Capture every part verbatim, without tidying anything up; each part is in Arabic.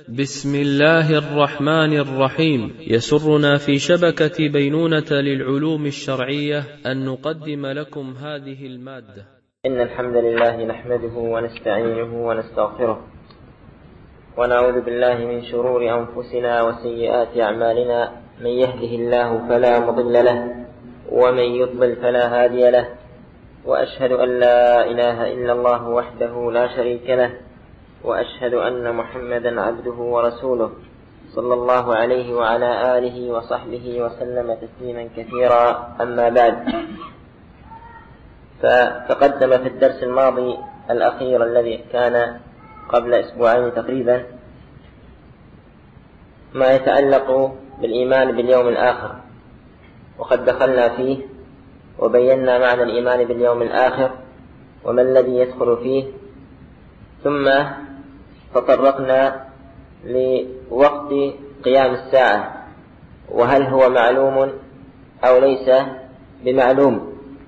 بسم الله الرحمن الرحيم. يسرنا في شبكة بينونة للعلوم الشرعية أن نقدم لكم هذه المادة. إن الحمد لله نحمده ونستعينه ونستغفره ونعوذ بالله من شرور أنفسنا وسيئات أعمالنا، من يهده الله فلا مضل له ومن يضلل فلا هادي له، وأشهد أن لا إله إلا الله وحده لا شريك له، وأشهد أن محمدا عبده ورسوله صلى الله عليه وعلى آله وصحبه وسلم تسليما كثيرا. أما بعد، فتقدم في الدرس الماضي الأخير الذي كان قبل أسبوعين تقريبا ما يتعلق بالإيمان باليوم الآخر، وقد دخلنا فيه وبينا معنى الإيمان باليوم الآخر وما الذي يدخل فيه، ثم تطرقنا لوقت قيام الساعة وهل هو معلوم أو ليس بمعلوم.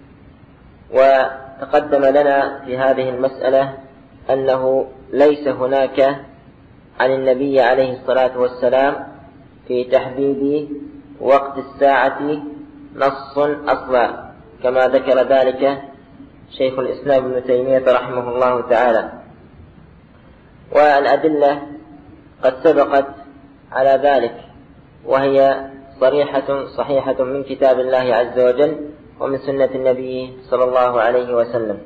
وتقدم لنا في هذه المسألة أنه ليس هناك عن النبي عليه الصلاة والسلام في تحديد وقت الساعة نص أصلا، كما ذكر ذلك شيخ الإسلام ابن تيمية رحمه الله تعالى، والأدلة قد سبقت على ذلك، وهي صريحة صحيحة من كتاب الله عز وجل ومن سنة النبي صلى الله عليه وسلم.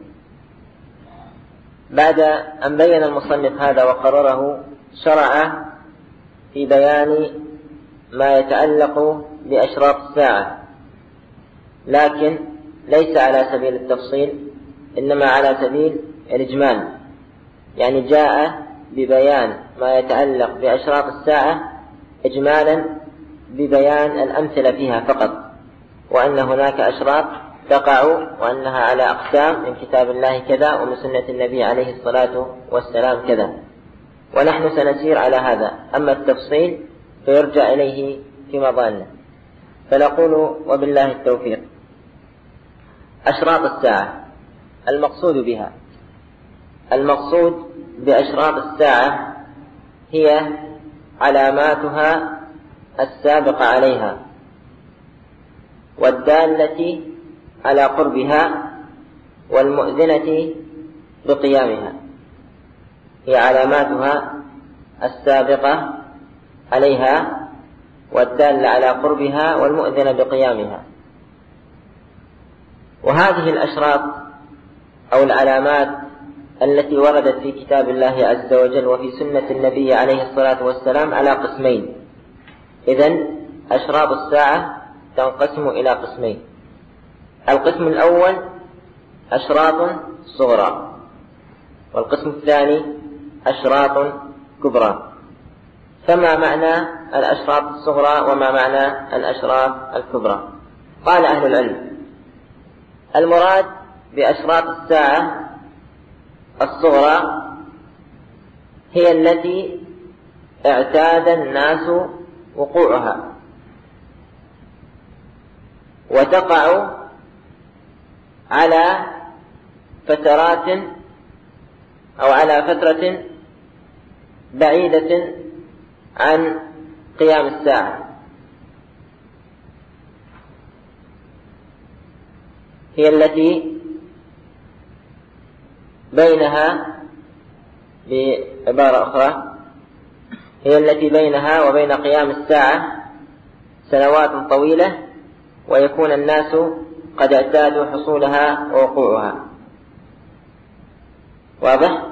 بعد أن بين المصنف هذا وقرره، شرع في بيان ما يتعلق بأشراط الساعة، لكن ليس على سبيل التفصيل، إنما على سبيل الإجمال، يعني جاء ببيان ما يتعلق بأشراط الساعة إجمالا ببيان الأمثلة فيها فقط، وأن هناك أشراط تقع وأنها على أقسام من كتاب الله كذا ومن سنة النبي عليه الصلاة والسلام كذا، ونحن سنسير على هذا. أما التفصيل فيرجع إليه في مضانه، فنقول وبالله التوفيق. أشراط الساعة المقصود بها، المقصود بأشراط الساعة هي علاماتها السابقة عليها والدالة على قربها والمؤذنة بقيامها. هي علاماتها السابقة عليها والدالة على قربها والمؤذنة بقيامها. وهذه الأشراط أو العلامات التي وردت في كتاب الله عز وجل وفي سنة النبي عليه الصلاة والسلام على قسمين. إذن أشراط الساعة تنقسم إلى قسمين. القسم الأول أشراط صغرى، والقسم الثاني أشراط كبرى. فما معنى الأشراط الصغرى وما معنى الأشراط الكبرى؟ قال أهل العلم: المراد بأشراط الساعة الصغرى هي التي اعتاد الناس وقوعها وتقع على فترات أو على فترة بعيدة عن قيام الساعة. هي التي بينها، بعبارة أخرى، هي التي بينها وبين قيام الساعة سنوات طويلة، ويكون الناس قد اعتادوا حصولها ووقوعها. واضح؟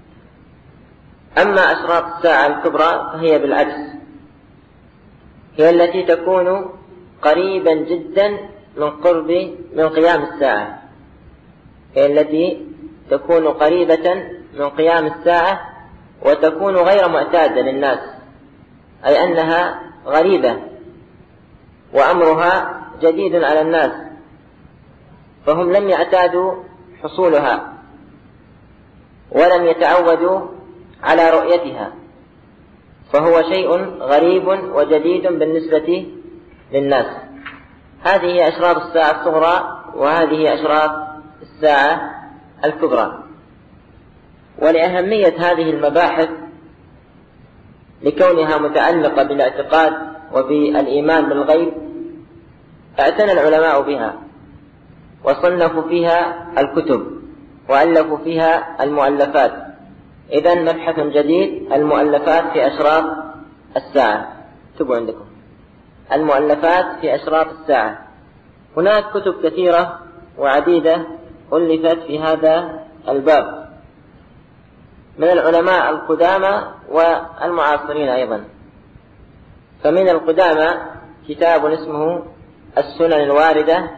أما أشراط الساعة الكبرى فهي بالعكس، هي التي تكون قريبا جدا من قرب من قيام الساعة، هي التي تكون قريبة من قيام الساعة وتكون غير معتادة للناس، أي أنها غريبة وأمرها جديد على الناس، فهم لم يعتادوا حصولها ولم يتعودوا على رؤيتها، فهو شيء غريب وجديد بالنسبة للناس. هذه هي أشراط الساعة الصغرى، وهذه أشراط الساعة الكبرى. ولأهمية هذه المباحث لكونها متعلقة بالاعتقاد وبالإيمان بالغيب اعتنى العلماء بها وصنفوا فيها الكتب وألفوا فيها المؤلفات. إذن مبحث جديد: المؤلفات في أشراط الساعة. اكتبوا عندكم: المؤلفات في أشراط الساعة. هناك كتب كثيرة وعديدة ألفت في هذا الباب من العلماء القدامى والمعاصرين أيضا. فمن القدامى كتاب اسمه السنن الواردة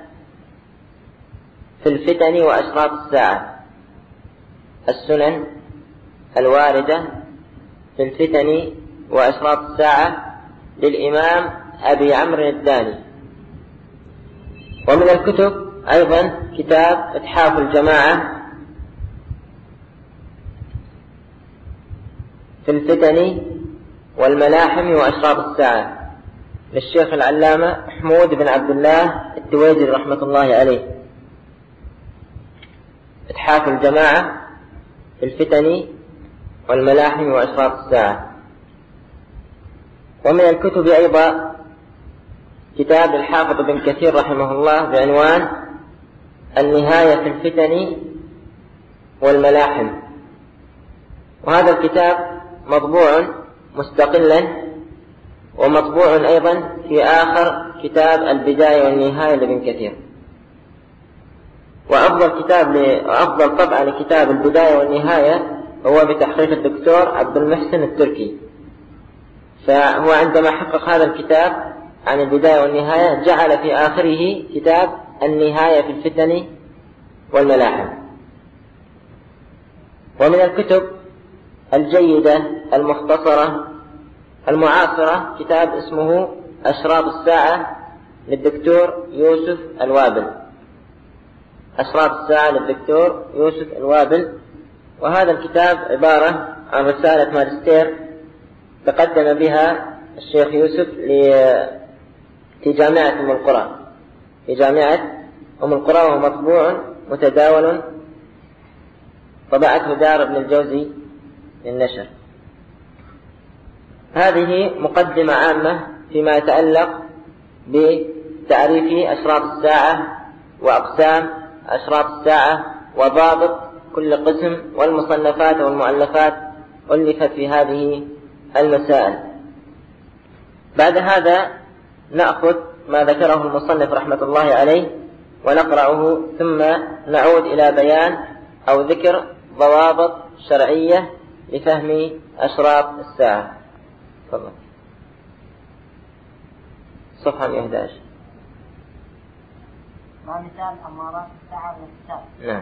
في الفتن وأشراط الساعة. السنن الواردة في الفتن وأشراط الساعة للإمام أبي عمرو الداني. ومن الكتب أيضا كتاب إتحاف الجماعة في الفتن والملاحم وأشراط الساعة للشيخ العلامة حمود بن عبد الله التويجري رحمة الله عليه. إتحاف الجماعة في الفتن والملاحم وأشراط الساعة. ومن الكتب أيضا كتاب الحافظ بن كثير رحمه الله بعنوان النهاية في الفتن والملاحم. وهذا الكتاب مطبوع مستقلا ومطبوع أيضا في آخر كتاب البداية والنهاية لابن كثير. وأفضل كتاب وأفضل طبعة لكتاب البداية والنهاية هو بتحقيق الدكتور عبد المحسن التركي. فهو عندما حقق هذا الكتاب عن البداية والنهاية جعل في آخره كتاب النهاية في الفتن والملاحم. ومن الكتب الجيدة المختصرة المعاصرة كتاب اسمه أشراط الساعة للدكتور يوسف الوابل. أشراط الساعة للدكتور يوسف الوابل. وهذا الكتاب عبارة عن رسالة ماجستير تقدم بها الشيخ يوسف في جامعة أم القرى في جامعة أم القرى وهو مطبوع متداول، طبعته دار ابن الجوزي للنشر. هذه مقدمة عامة فيما يتعلق بتعريف أشراط الساعة وأقسام أشراط الساعة وضابط كل قسم والمصنفات والمؤلفات ألفت في هذه المسائل. بعد هذا نأخذ ما ذكره المصنف رحمة الله عليه ونقرأه، ثم نعود إلى بيان أو ذكر ضوابط شرعية لفهم أشراط الساعة. تفضل. صفحة مئة وأحد عشر. ما مثال أمارات الساعة من الكتاب؟ نعم.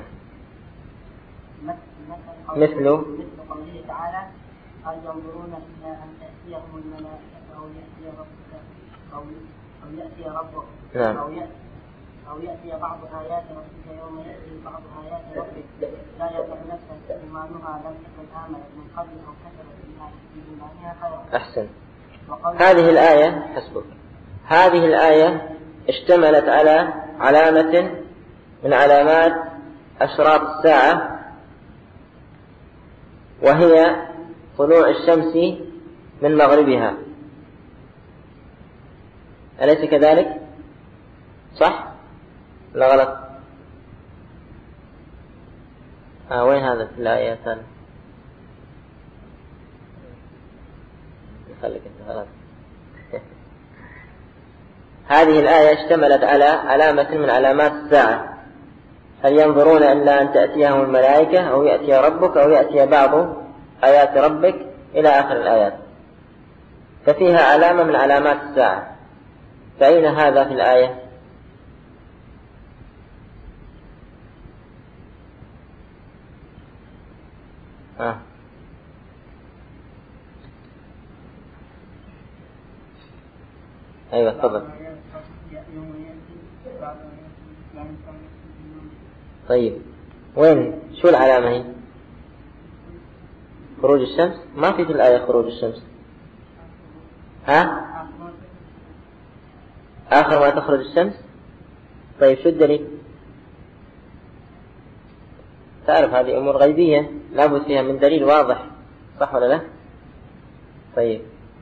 مثل مثل مثل قوله تعالى: هل ينظرون إلى أن تأتيهم الملائكة أو يأتي ربك أو أو يأتي ربك نعم. أو يأتي أو يأتي بعض آيات ربك يوم يأتي بعض آيات ربك لا ينفع نفسا إيمانها لم تكن آمنت من قبل أو كسبت في إيمانها خيرا. أحسن. هذه الآية حسبك. هذه الآية اشتملت على علامة من علامات أشراط الساعة، وهي طلوع الشمس من مغربها. أليس كذلك؟ صح لا غلط؟ آه وين هذا في الآية الثانية؟ خليك انت غلط. هذه الآية اشتملت على علامة من علامات الساعة: هل ينظرون إلا أن تأتيهم الملائكة أو يأتي ربك أو يأتي بعض آيات ربك إلى آخر الآيات. ففيها علامة من علامات الساعة. فأين هذا في الآية؟ آه. أيوة تفضل. طيب وين شو العلامة هي؟ خروج الشمس؟ ما في في الآية خروج الشمس. ها؟ آخر ما تخرج الشمس. طيب شو الدليل؟ تعرف هذه أمور غيبية لابد فيها من دليل واضح، صح ولا لا؟ طيب،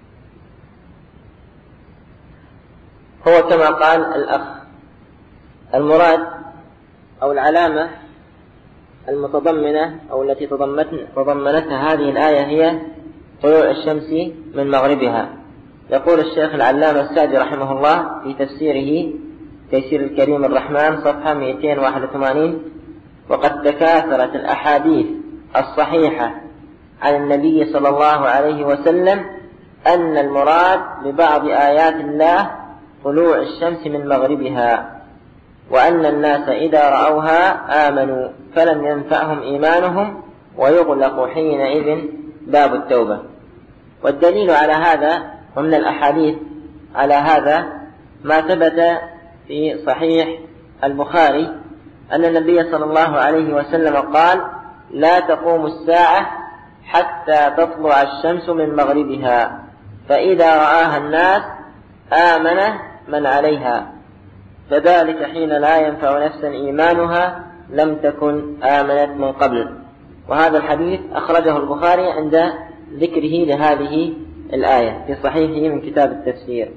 هو كما قال الأخ، المراد أو العلامة المتضمنة أو التي تضمنتها هذه الآية هي طلوع الشمس من مغربها. يقول الشيخ العلامة السعدي رحمه الله في تفسيره تيسير الكريم الرحمن صفحة مئتين وواحد وثمانين: وقد تكاثرت الأحاديث الصحيحة عن النبي صلى الله عليه وسلم أن المراد ببعض آيات الله طلوع الشمس من مغربها، وأن الناس إذا رأوها آمنوا فلم ينفعهم إيمانهم ويغلق حينئذ باب التوبة. والدليل على هذا ومن الأحاديث على هذا ما ثبت في صحيح البخاري أن النبي صلى الله عليه وسلم قال: لا تقوم الساعة حتى تطلع الشمس من مغربها، فإذا رآها الناس آمن من عليها، فذلك حين لا ينفع نفسا إيمانها لم تكن آمنت من قبل. وهذا الحديث أخرجه البخاري عند ذكره لهذه الآية في صحيحه من كتاب التفسير.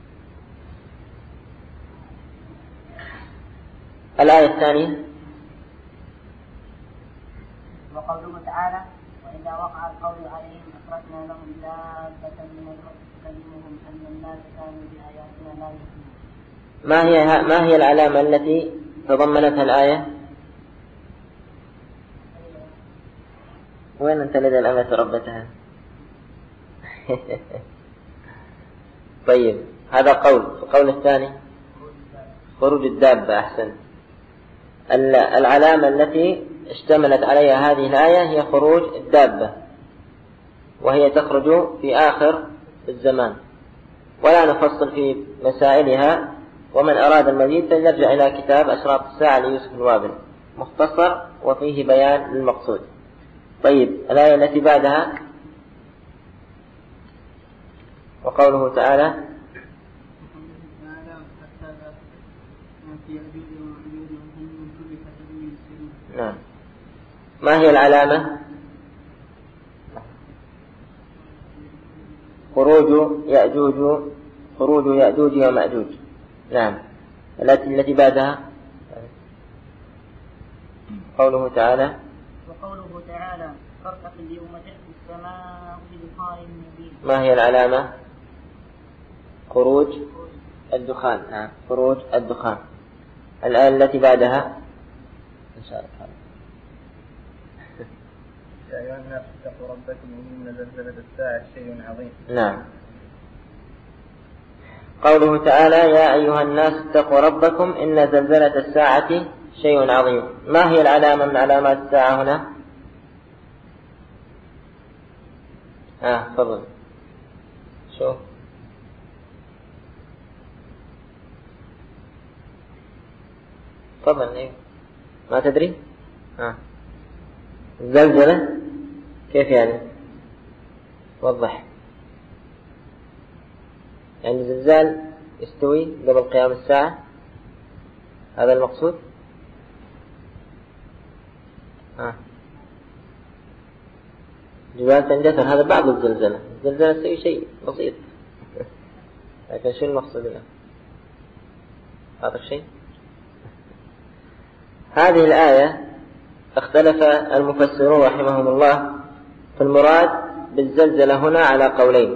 الآية الثانية: وقوله تعالى: وإذا وقع القول عليهم أخرجنا لهم دابة من الأرض تكلمهم أن الناس كانوا بآياتنا لا يؤمنون. ما هي ما هي العلامة التي تضمنتها الآية؟ وين أنت لدى الأمة ربتها؟ طيب، هذا قول. القول الثاني خروج الدابة. أحسن. العلامة التي اشتملت عليها هذه الآية هي خروج الدابة، وهي تخرج في آخر الزمان، ولا نفصل في مسائلها، ومن أراد المزيد فليرجع إلى كتاب أشراط الساعة ليوسف الوابل، مختصر وفيه بيان للمقصود. طيب، الآية التي بعدها: وقوله تعالى: نعم. ما هي العلامة؟ خروج يأجوج خروج يأجوج ومأجوج. نعم. التي التي بعدها قوله تعالى: وقوله تعالى: فارتقب اليوم تأتي السماء بدخان مبين. ما هي العلامة؟ خروج الدخان. نعم، خروج الدخان. الآية التي بعدها إن شاء الله: يا أيها الناس اتقوا ربكم إن زلزلة الساعة شيء عظيم. نعم. قوله تعالى: يا أيها الناس اتقوا ربكم إن زلزلة الساعة شيء عظيم. ما هي العلامة من علامات الساعة هنا؟ آه تفضل. شوف. تفضل. إيه؟ ما تدري؟ آه. الزلزلة كيف يعني؟ وضح. يعني زلزال يستوي قبل قيام الساعة، هذا المقصود؟ آه. جبال تنجثر، هذا بعض الزلزلة. الزلزلة تسوي شيء بسيط، لكن شو المقصود له؟ هذا الشيء. هذه الآية اختلف المفسرون رحمهم الله في المراد بالزلزلة هنا على قولين،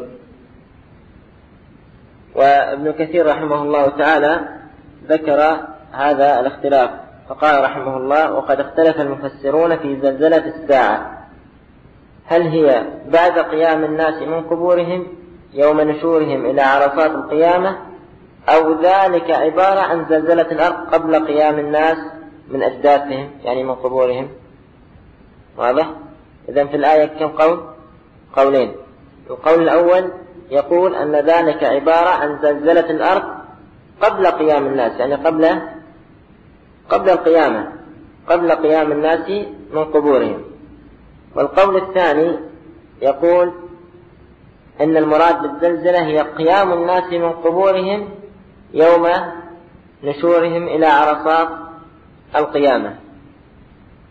وابن كثير رحمه الله تعالى ذكر هذا الاختلاف فقال رحمه الله: وقد اختلف المفسرون في زلزلة الساعة، هل هي بعد قيام الناس من قبورهم يوم نشورهم إلى عرصات القيامة، أو ذلك عبارة عن زلزلة الأرض قبل قيام الناس من أجداثهم يعني من قبورهم. واضح؟ إذن في الآية كم قول؟ قولين. القول الأول يقول أن ذلك عبارة عن زلزلة الأرض قبل قيام الناس، يعني قبل قبل القيامة، قبل قيام الناس من قبورهم. والقول الثاني يقول أن المراد بالزلزلة هي قيام الناس من قبورهم يوم نشورهم إلى عرصات القيامة.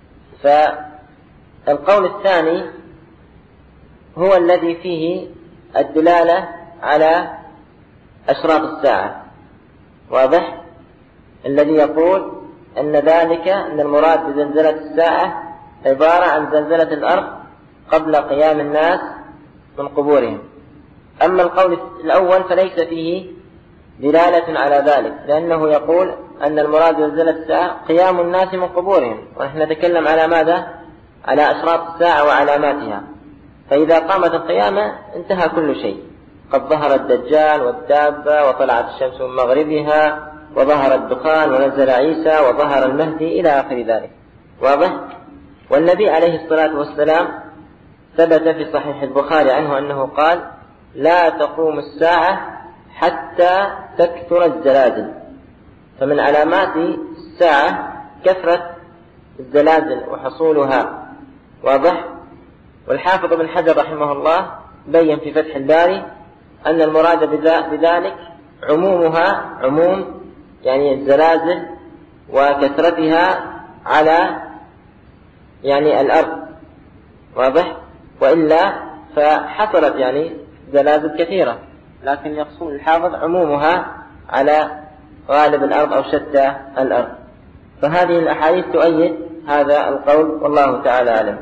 فالقول الثاني هو الذي فيه الدلالة على أشراط الساعة. واضح؟ الذي يقول أن ذلك أن المراد بزلزلة الساعة عبارة عن زلزلة الأرض قبل قيام الناس من قبورهم. أما القول الأول فليس فيه دلالة على ذلك، لأنه يقول أن المراد بزلزلة الساعة قيام الناس من قبورهم، ونحن نتكلم على ماذا؟ على أشراط الساعة وعلاماتها. فإذا قامت القيامة انتهى كل شيء، قد ظهر الدجال والدابة وطلعت الشمس من مغربها وظهر الدخان ونزل عيسى وظهر المهدي إلى آخر ذلك. واضح؟ والنبي عليه الصلاة والسلام ثبت في صحيح البخاري عنه أنه قال: لا تقوم الساعة حتى تكثر الزلازل. فمن علامات الساعة كثرة الزلازل وحصولها. واضح؟ والحافظ بن حجر رحمه الله بين في فتح الباري أن المراد بذلك عمومها، عموم يعني الزلازل وكثرتها على يعني الأرض. واضح؟ وإلا فحصلت يعني زلازل كثيرة، لكن يقصد الحافظ عمومها على غالب الأرض أو شتى الأرض. فهذه الأحاديث تؤيد هذا القول، والله تعالى أعلم.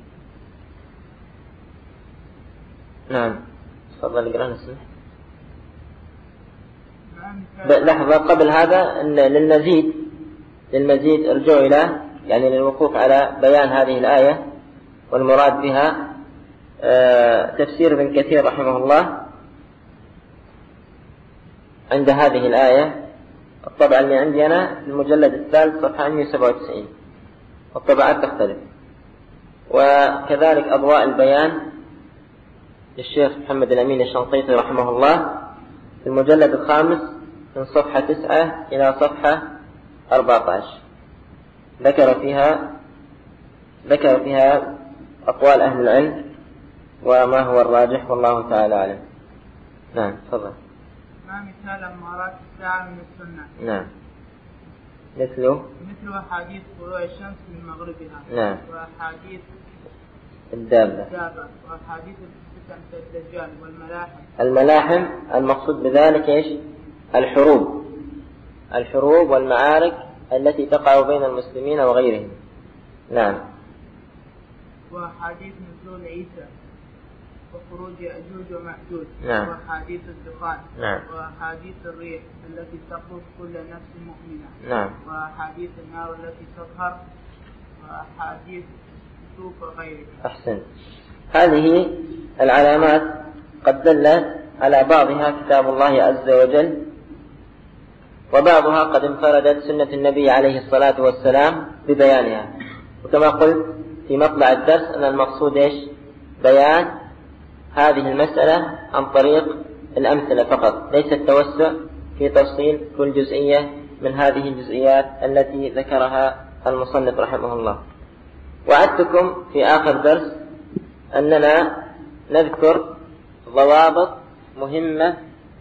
نعم، تفضل اقرأ نسمع. لحظة قبل هذا، إن للمزيد للمزيد ارجعوا إلى يعني للوقوف على بيان هذه الآية والمراد بها آه تفسير ابن كثير رحمه الله عند هذه الآية. الطبعة اللي عندي أنا المجلد الثالث صفحة مئة وسبعة وتسعين، والطبعات تختلف. وكذلك أضواء البيان للشيخ محمد الأمين الشنقيطي رحمه الله في المجلد الخامس من صفحة تسعة إلى صفحة أربعة عشر، ذكر فيها ذكر فيها أقوال أهل العلم وما هو الراجح، والله تعالى أعلم. نعم، تفضل. ما مثال أمارات الساعة من السنة؟ نعم، مثله مثل أحاديث طلوع الشمس من مغربها. نعم. وأحاديث الدابة الدابة وأحاديث الفتن الدجال والملاحم. الملاحم المقصود بذلك إيش؟ الحروب الحروب والمعارك التي تقع بين المسلمين وغيرهم. نعم. وأحاديث نزول عيسى وخروج يأجوج ومأجوج. نعم. وأحاديث الدخان. نعم. وأحاديث الريح التي تخلف كل نفس مؤمنة. نعم. وأحاديث النار التي تظهر. وأحاديث السوق وغيرها. أحسن. هذه العلامات قد دل على بعضها كتاب الله عز وجل، وبعضها قد انفردت سنة النبي عليه الصلاة والسلام ببيانها. وكما قلت في مطلع الدرس أن المقصود إيش؟ بيان هذه المسألة عن طريق الأمثلة فقط، ليس التوسع في تفصيل كل جزئية من هذه الجزئيات التي ذكرها المصنف رحمه الله. وعدتكم في آخر درس أننا نذكر ضوابط مهمة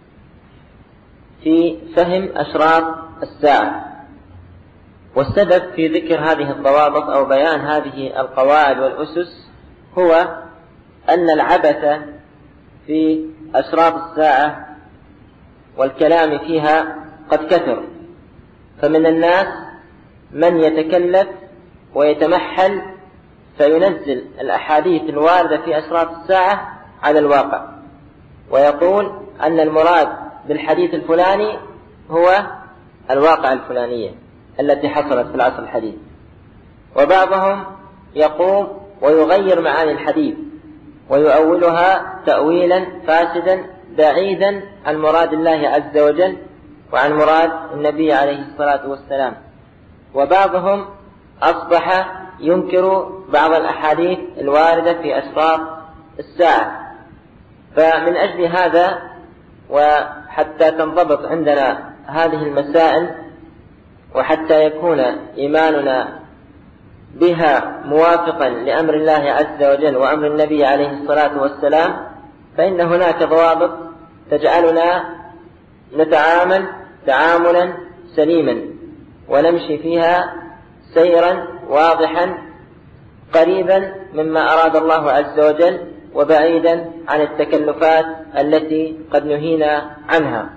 في فهم أشراط الساعة. والسبب في ذكر هذه الضوابط أو بيان هذه القواعد والأسس هو أن العبث في أشراط الساعة والكلام فيها قد كثر، فمن الناس من يتكلف ويتمحل فينزل الأحاديث الواردة في أشراط الساعة على الواقع، ويقول أن المراد بالحديث الفلاني هو الواقع الفلانية التي حصلت في العصر الحديث. وبعضهم يقوم ويغير معاني الحديث ويؤولها تأويلا فاسدا بعيدا عن مراد الله عز وجل وعن مراد النبي عليه الصلاة والسلام. وبعضهم أصبح ينكر بعض الأحاديث الواردة في أشراط الساعة. فمن أجل هذا وحتى تنضبط عندنا هذه المسائل وحتى يكون إيماننا بها موافقا لأمر الله عز وجل وأمر النبي عليه الصلاة والسلام، فإن هناك ضوابط تجعلنا نتعامل تعاملا سليما ونمشي فيها سيرا واضحا قريبا مما أراد الله عز وجل وبعيدا عن التكلفات التي قد نهينا عنها.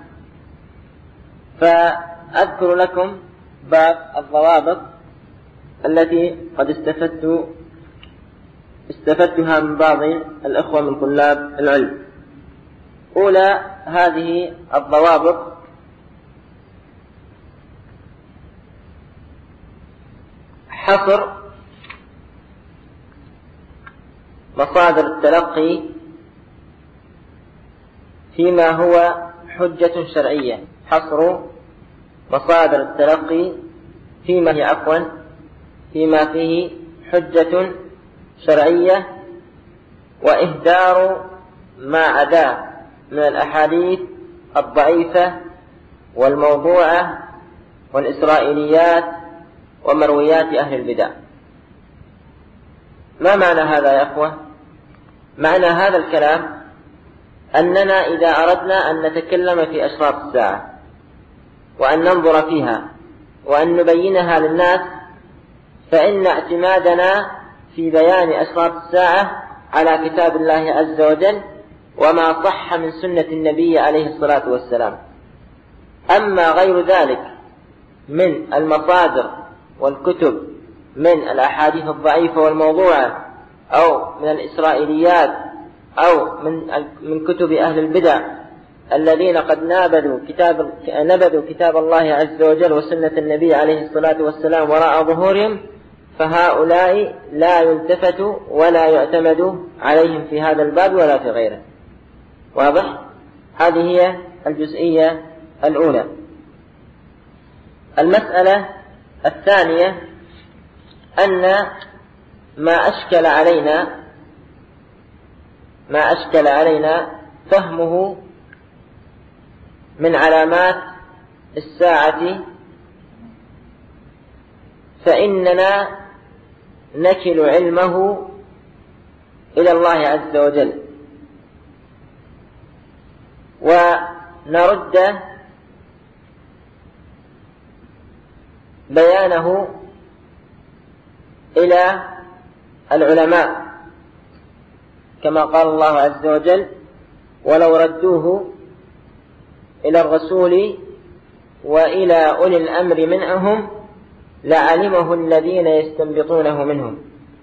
فأذكر لكم بعض الضوابط التي قد استفدت استفدتها من بعض الأخوة من طلاب العلم. أولى هذه الضوابط حصر مصادر التلقي فيما هو حجة شرعية، حصر مصادر التلقي فيما هي عفوا فيما فيه حجة شرعية، وإهدار ما عداه من الأحاديث الضعيفة والموضوعة والإسرائيليات ومرويات أهل البدع. ما معنى هذا يا أخوة؟ معنى هذا الكلام أننا إذا أردنا أن نتكلم في أشراط الساعة وأن ننظر فيها وأن نبينها للناس، فإن اعتمادنا في بيان أشراط الساعة على كتاب الله عز وجل وما صح من سنة النبي عليه الصلاة والسلام. أما غير ذلك من المصادر والكتب من الأحاديث الضعيفة والموضوعة أو من الإسرائيليات أو من من كتب أهل البدع الذين قد نابذوا كتاب نبذوا كتاب الله عز وجل وسنة النبي عليه الصلاة والسلام وراء ظهورهم، فهؤلاء لا يلتفت ولا يعتمد عليهم في هذا الباب ولا في غيره. واضح؟ هذه هي الجزئية الأولى. المسألة الثانية أن ما أشكل علينا ما أشكل علينا فهمه من علامات الساعة، فإننا نكل علمه إلى الله عز وجل ونرد بيانه إلى العلماء، كما قال الله عز وجل: ولو ردوه إلى الرسول وإلى أولي الأمر منهم لعلمه الذين يستنبطونه منهم.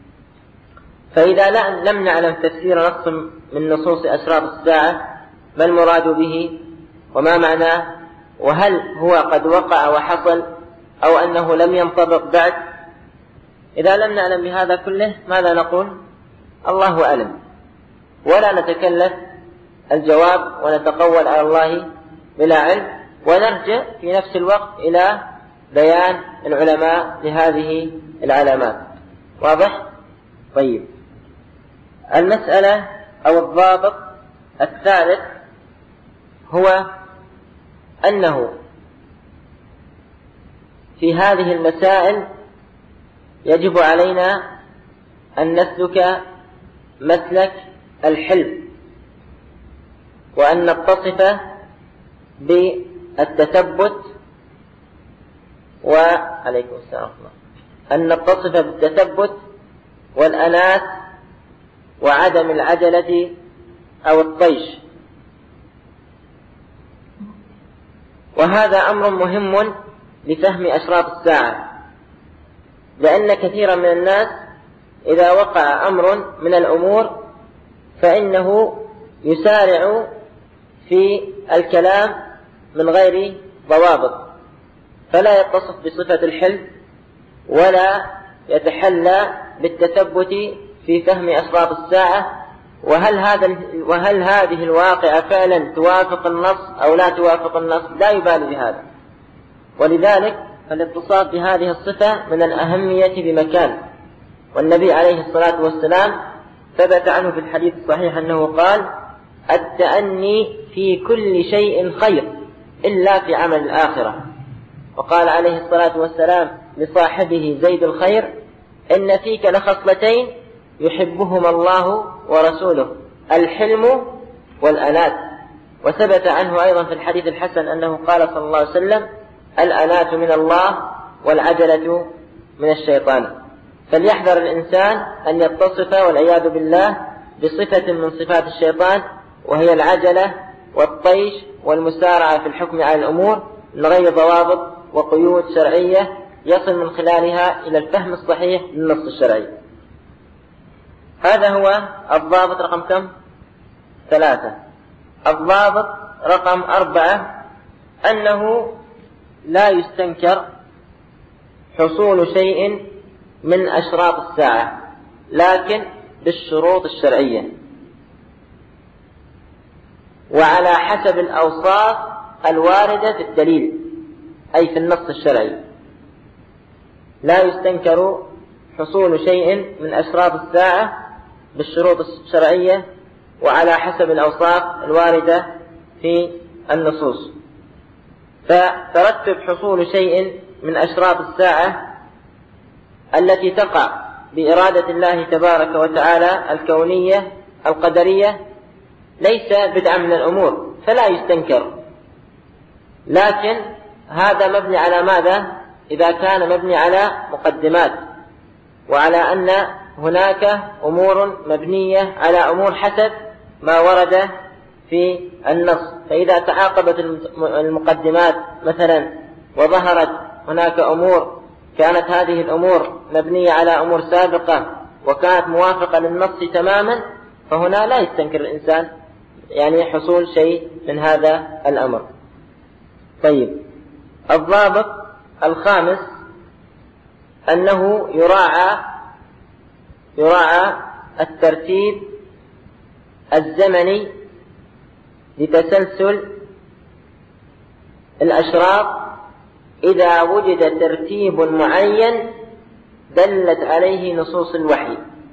فإذا لم نعلم تفسير نص من نصوص أشراط الساعة ما المراد به وما معناه، وهل هو قد وقع وحصل أو أنه لم ينطبق بعد، إذا لم نعلم بهذا كله ماذا نقول؟ الله أعلم، ولا نتكلف الجواب ونتقول على الله بلا علم، ونرجع في نفس الوقت إلى بيان العلماء لهذه العلامات. واضح؟ طيب، المسألة أو الضابط الثالث هو أنه في هذه المسائل يجب علينا أن نسلك مسلك الحلم، وأن نتصف بالتثبت وعليكم السلام أن نتصف بالتثبت والأنات وعدم العجلة أو الطيش. وهذا أمر مهم لفهم أشراط الساعة، لأن كثيرا من الناس إذا وقع أمر من الأمور فإنه يسارع في الكلام من غير ضوابط، فلا يتصف بصفة الحلم ولا يتحلى بالتثبت في فهم أشراط الساعة، وهل هذا وهل هذه الواقعة فعلا توافق النص أو لا توافق النص، لا يبالي بهذا. ولذلك فالاتصاف بهذه الصفة من الأهمية بمكان. والنبي عليه الصلاة والسلام ثبت عنه في الحديث الصحيح أنه قال: التأني في كل شيء خير إلا في عمل الآخرة. وقال عليه الصلاة والسلام لصاحبه زيد الخير: إن فيك لخصلتين يحبهما الله ورسوله، الحلم والأنات. وثبت عنه أيضا في الحديث الحسن أنه قال صلى الله عليه وسلم: الأنات من الله والعجلة من الشيطان. فليحذر الإنسان أن يتصف والعياذ بالله بصفة من صفات الشيطان، وهي العجلة والطيش والمسارعة في الحكم على الأمور من غير ضوابط وقيود شرعية يصل من خلالها إلى الفهم الصحيح للنص الشرعي. هذا هو الضابط رقم كم؟ ثلاثة. الضابط رقم أربعة أنه لا يستنكر حصول شيء من أشراط الساعة، لكن بالشروط الشرعية وعلى حسب الأوصاف الواردة في الدليل، أي في النص الشرعي. لا يستنكر حصول شيء من أشراط الساعة بالشروط الشرعية وعلى حسب الأوصاف الواردة في النصوص. فترتب حصول شيء من أشراط الساعة التي تقع بإرادة الله تبارك وتعالى الكونية القدرية ليس بدعا من الأمور، فلا يستنكر. لكن هذا مبني على ماذا؟ إذا كان مبني على مقدمات، وعلى أن هناك أمور مبنية على أمور حسب ما ورد في النص. فإذا تعاقبت المقدمات مثلا وظهرت هناك أمور كانت هذه الأمور مبنية على أمور سابقة وكانت موافقة للنص تماما، فهنا لا يستنكر الإنسان يعني حصول شيء من هذا الأمر. طيب، الضابط الخامس أنه يراعى يراعى الترتيب الزمني لتسلسل الأشراط إذا وجد ترتيب معين دلت عليه نصوص الوحي.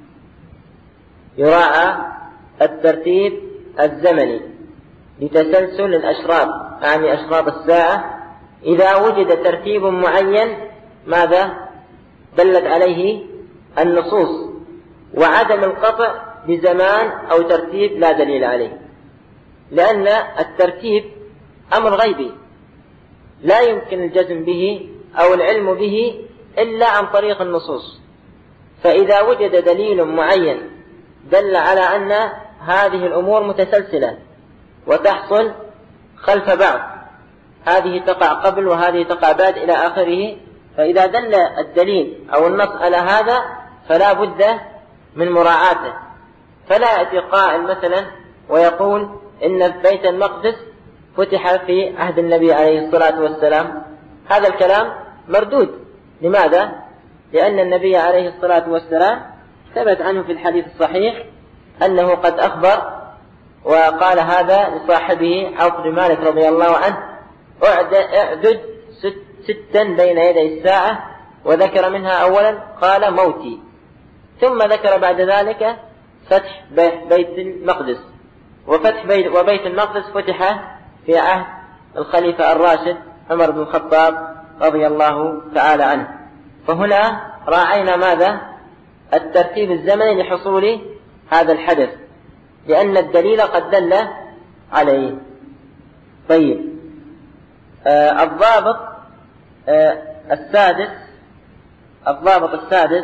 يراعى الترتيب الزمني لتسلسل الأشراط، يعني أشراط الساعة، إذا وجد ترتيب معين ماذا دلت عليه النصوص، وعدم القطع بزمان أو ترتيب لا دليل عليه، لأن الترتيب أمر غيبي لا يمكن الجزم به أو العلم به إلا عن طريق النصوص. فإذا وجد دليل معين دل على أن هذه الأمور متسلسلة وتحصل خلف بعض، هذه تقع قبل وهذه تقع بعد إلى آخره، فإذا دل الدليل أو النص على هذا فلا بد من مراعاته. فلا يأتي قائل مثلا ويقول إن بيت المقدس فتح في عهد النبي عليه الصلاة والسلام، هذا الكلام مردود. لماذا؟ لأن النبي عليه الصلاة والسلام ثبت عنه في الحديث الصحيح أنه قد أخبر وقال هذا لصاحبه عوف بن مالك رضي الله عنه: اعدد ستا بين يدي الساعة، وذكر منها أولا قال موتي، ثم ذكر بعد ذلك فتح بيت المقدس، وفتح بيت وبيت المقدس فتح في عهد الخليفة الراشد عمر بن الخطاب رضي الله تعالى عنه. فهنا راعينا ماذا؟ الترتيب الزمني لحصول هذا الحدث، لأن الدليل قد دل عليه. طيب، آه الضابط آه السادس الضابط السادس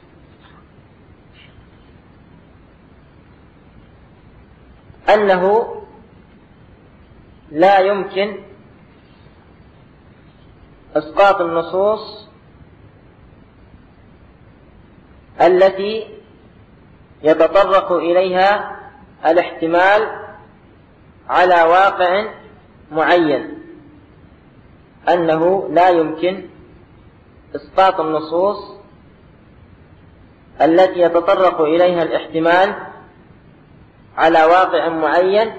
أنه لا يمكن إسقاط النصوص التي يتطرق إليها الاحتمال على واقع معين، أنه لا يمكن إسقاط النصوص التي يتطرق إليها الاحتمال على واقع معين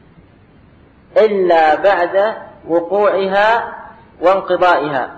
إلا بعد وقوعها وانقضائها.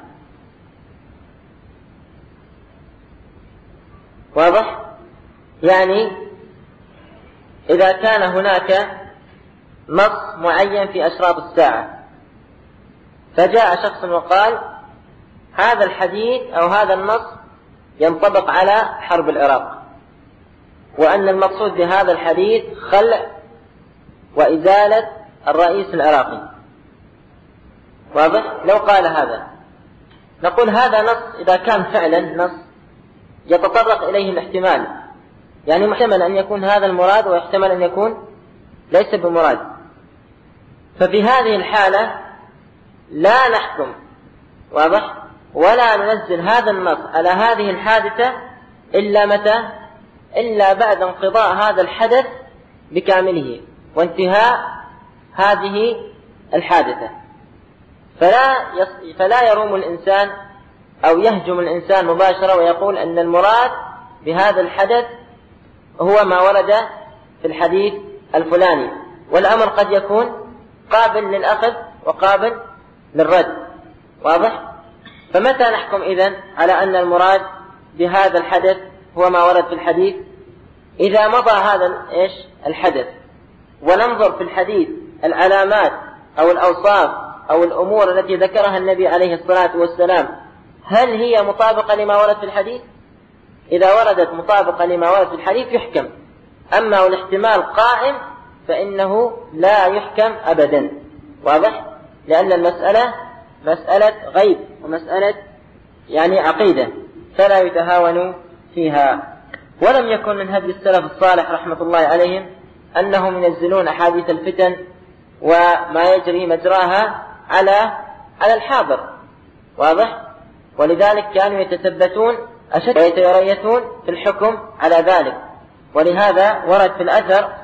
واضح؟ يعني إذا كان هناك نص معين في أشراط الساعة، فجاء شخص وقال هذا الحديث أو هذا النص ينطبق على حرب العراق، وأن المقصود بهذا الحديث خلع وإزالة الرئيس العراقي. واضح؟ لو قال هذا نقول هذا نص إذا كان فعلا نص يتطرق إليه الاحتمال، يعني محتمل أن يكون هذا المراد ويحتمل أن يكون ليس بمراد. ففي هذه الحالة لا نحكم، واضح، ولا ننزل هذا النص على هذه الحادثة إلا متى؟ إلا بعد انقضاء هذا الحدث بكامله وانتهاء هذه الحادثة. فلا يص... فلا يروم الإنسان أو يهجم الإنسان مباشرة ويقول أن المراد بهذا الحدث هو ما ورد في الحديث الفلاني، والأمر قد يكون قابل للأخذ وقابل للرد، واضح؟ فمتى نحكم إذن على أن المراد بهذا الحدث هو ما ورد في الحديث؟ إذا مضى هذا إيش الحدث وننظر في الحديث العلامات أو الأوصاف أو الأمور التي ذكرها النبي عليه الصلاة والسلام هل هي مطابقة لما ورد في الحديث؟ إذا وردت مطابقة لما ورد في الحديث يحكم، أما والاحتمال قائم فإنه لا يحكم أبدا، واضح؟ لأن المسألة مسألة غيب ومسألة يعني عقيدة فلا يتهاون فيها. ولم يكن من هدي السلف الصالح رحمة الله عليهم أنهم ينزلون أحاديث الفتن وما يجري مجراها على على الحاضر، واضح؟ ولذلك كانوا يتثبتون أشد ويتريثون في الحكم على ذلك. ولهذا ورد في الأثر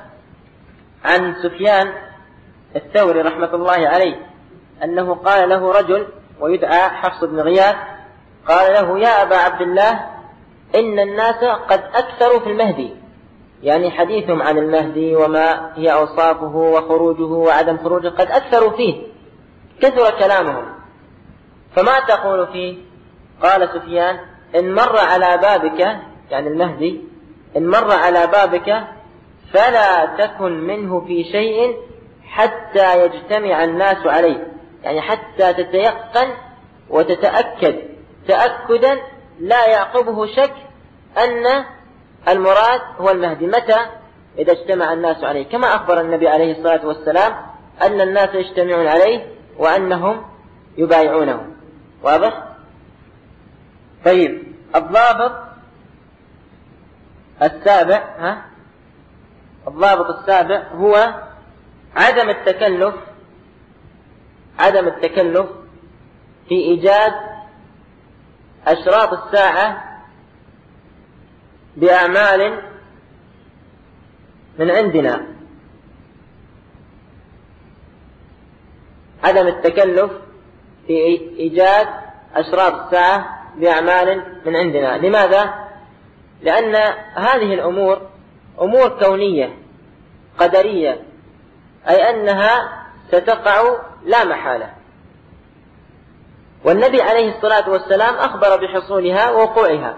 عن سفيان الثوري رحمة الله عليه أنه قال له رجل ويدعى حفص بن غياث، قال له: يا أبا عبد الله، إن الناس قد أكثروا في المهدي، يعني حديثهم عن المهدي وما هي أوصافه وخروجه وعدم خروجه قد أكثروا فيه، كثر كلامهم، فما تقول فيه؟ قال سفيان: إن مر على بابك، يعني المهدي، إن مر على بابك فلا تكن منه في شيء حتى يجتمع الناس عليه، يعني حتى تتيقن وتتأكد تأكدا لا يعقبه شك أن المراد هو المهدي. متى؟ إذا اجتمع الناس عليه، كما أخبر النبي عليه الصلاة والسلام أن الناس يجتمعون عليه وأنهم يبايعونه، واضح؟ طيب، الضابط السابع ها الضابط السابع هو عدم التكلف عدم التكلف في إيجاد أشراط الساعة بأعمال من عندنا. عدم التكلف في إيجاد أشراط الساعة بأعمال من عندنا. لماذا؟ لأن هذه الأمور أمور كونية قدرية، أي أنها ستقع لا محالة، والنبي عليه الصلاة والسلام أخبر بحصولها ووقوعها.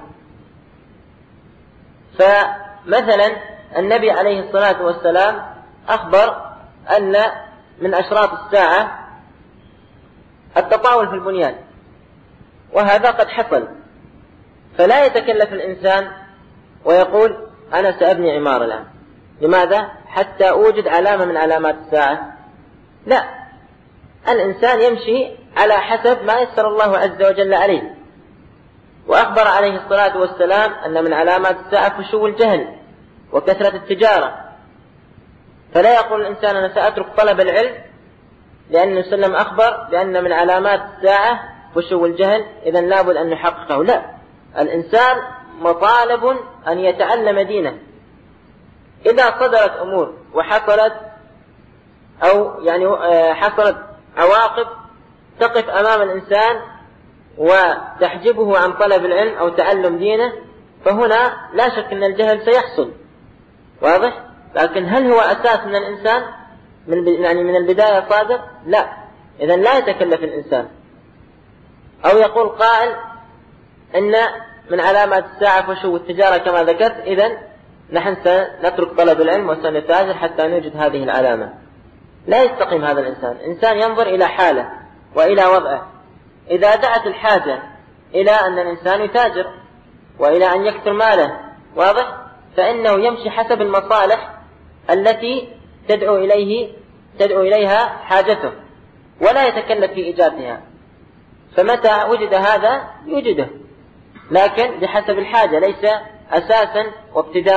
فمثلا النبي عليه الصلاة والسلام أخبر أن من أشراط الساعة التطاول في البنيان، وهذا قد حصل، فلا يتكلف الإنسان ويقول: أنا سأبني عمارة الآن. لماذا؟ حتى أوجد علامة من علامات الساعة؟ لا، الإنسان يمشي على حسب ما يسر الله عز وجل عليه. وأخبر عليه الصلاة والسلام أن من علامات الساعة فشو الجهل وكثرة التجارة، فلا يقول الإنسان: أنا سأترك طلب العلم، لأن النبي صلى الله عليه وسلم أخبر بأن من علامات الساعة فشو الجهل، إذن لابد أن نحققه. لا، الإنسان مطالب أن يتعلم دينه. إذا صدرت أمور وحصلت أو يعني حصلت عواقب تقف أمام الإنسان وتحجبه عن طلب العلم أو تعلم دينه، فهنا لا شك أن الجهل سيحصل، واضح؟ لكن هل هو أساس من الإنسان من يعني من البداية صادر؟ لا، إذن لا يتكلف الإنسان. أو يقول قائل إن من علامات الساعة فشو التجارة كما ذكرت، إذن نحن سنترك طلب العلم وسنتاجر حتى نوجد هذه العلامة. لا يستقيم هذا الإنسان. إنسان ينظر إلى حاله وإلى وضعه. إذا دعت الحاجة إلى أن الإنسان يتاجر وإلى أن يكثر ماله، واضح، فإنه يمشي حسب المصالح التي تدعو إليه تدعو إليها حاجته، ولا يتكلف في إيجادها. فمتى وجد هذا يوجده، لكن بحسب الحاجة، ليس أساسا وابتداء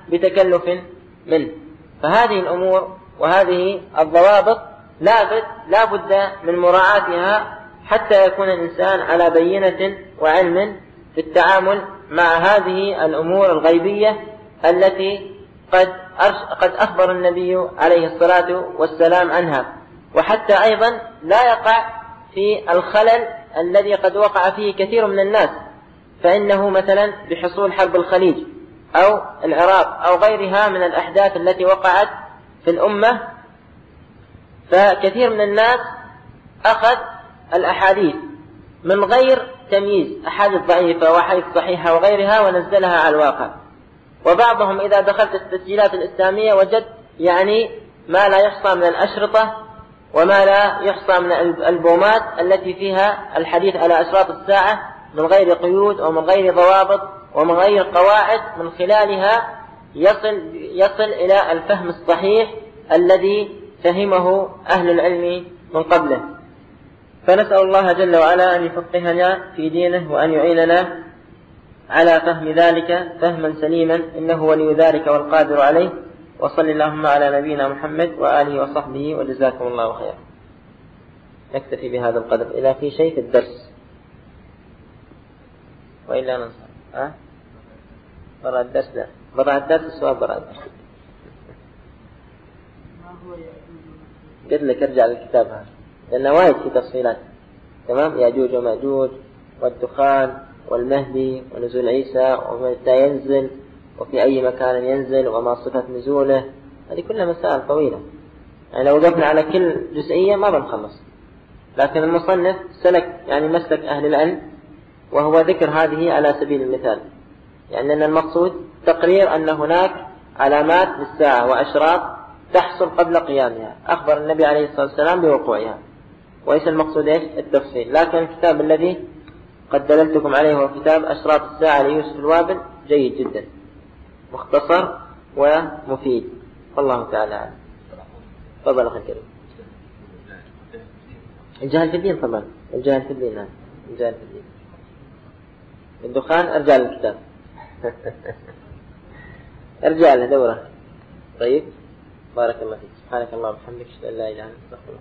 بتكلف منه. فهذه الأمور وهذه الضوابط لابد لا بد من مراعاتها حتى يكون الإنسان على بينة وعلم في التعامل مع هذه الأمور الغيبية التي قد قد أخبر النبي عليه الصلاة والسلام عنها، وحتى أيضا لا يقع في الخلل الذي قد وقع فيه كثير من الناس، فإنه مثلا بحصول حرب الخليج أو العراق أو غيرها من الأحداث التي وقعت في الأمة، فكثير من الناس أخذ الأحاديث من غير تمييز، أحاديث ضعيفة وأحاديث صحيحة وغيرها، ونزلها على الواقع. وبعضهم إذا دخلت التسجيلات الإسلامية وجد يعني ما لا يحصى من الأشرطة وما لا يحصى من الألبومات التي فيها الحديث على أشراط الساعة من غير قيود ومن غير ضوابط ومن غير قواعد من خلالها يصل, يصل إلى الفهم الصحيح الذي فهمه أهل العلم من قبله. فنسأل الله جل وعلا أن يفقهنا في دينه وأن يعيننا على فهم ذلك فهما سليما، إنه ولي ذلك والقادر عليه. وصل اللهم على نبينا محمد وآله وصحبه، وجزاكم الله خيرا. نكتفي بهذا القدر. إذا في شيء في الدرس وإلا ننصر أه؟ برا الدرس لا برا الدرس السؤال برا الدرس. قلت لك ارجع للكتاب هذا لأنه وايد في تفصيلات. تمام. يأجوج ومأجوج والدخان والمهدي ونزول عيسى ومتى ينزل وفي أي مكان ينزل وما صفة نزوله، هذه كلها مسائل طويلة، يعني لو وقفنا على كل جزئية ما بنخلص. لكن المصنف سلك يعني مسلك أهل العلم، وهو ذكر هذه على سبيل المثال، يعني أن المقصود تقرير أن هناك علامات للساعة وأشراط تحصل قبل قيامها، أخبر النبي عليه الصلاة والسلام بوقوعها، وليس المقصود إيش التفصيل. لكن الكتاب الذي قد دللتكم عليه هو كتاب أشراط الساعة ليوسف الوابل، جيد جدا، مختصر ومفيد، والله تعالى أعلم. تفضل أخي الكريم. الجهل في الدين طبعا، الجهل في الدين نعم، الجهل في الدين. الدخان ارجع للكتاب ارجع له دوره. طيب بارك الله فيك. سبحانك اللهم وبحمدك اشهد ان لا اله الا انت استغفرك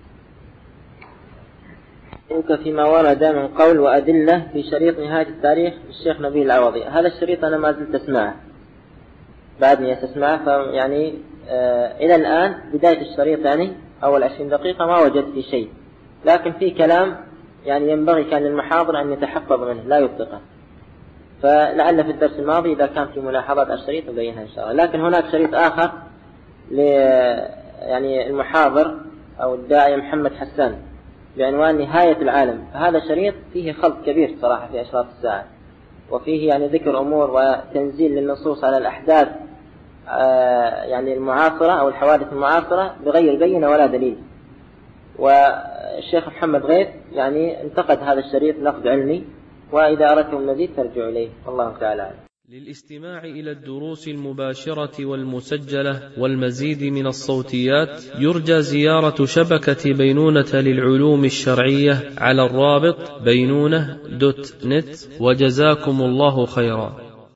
واتوب اليك. فيما ورد من قول وأدلة في شريط نهاية التاريخ للشيخ نبيل العوضي. هذا الشريط أنا ما زلت أسمعه، بعدني أسمعه، فيعني آه إلى الآن بداية الشريط يعني أول عشرين دقيقة ما وجدت في شيء، لكن في كلام يعني ينبغي كان للمحاضر أن يتحفظ منه لا يطلقه، فلعل في الدرس الماضي إذا كان في ملاحظات على الشريط نبينها إن شاء الله. لكن هناك شريط آخر ل يعني المحاضر أو الداعية محمد حسان بعنوان نهاية العالم، فهذا شريط فيه خلط كبير صراحة في أشراط الساعة، وفيه يعني ذكر أمور وتنزيل للنصوص على الأحداث يعني المعاصرة أو الحوادث المعاصرة بغير بينة ولا دليل. والشيخ محمد غيث يعني انتقد هذا الشريط نقد علمي، وإذا أردتم المزيد فارجعوا إليه، والله تعالى أعلم. للاستماع إلى الدروس المباشرة والمسجلة والمزيد من الصوتيات يرجى زيارة شبكة بينونة للعلوم الشرعية على الرابط بينونة دوت نت، وجزاكم الله خيرا.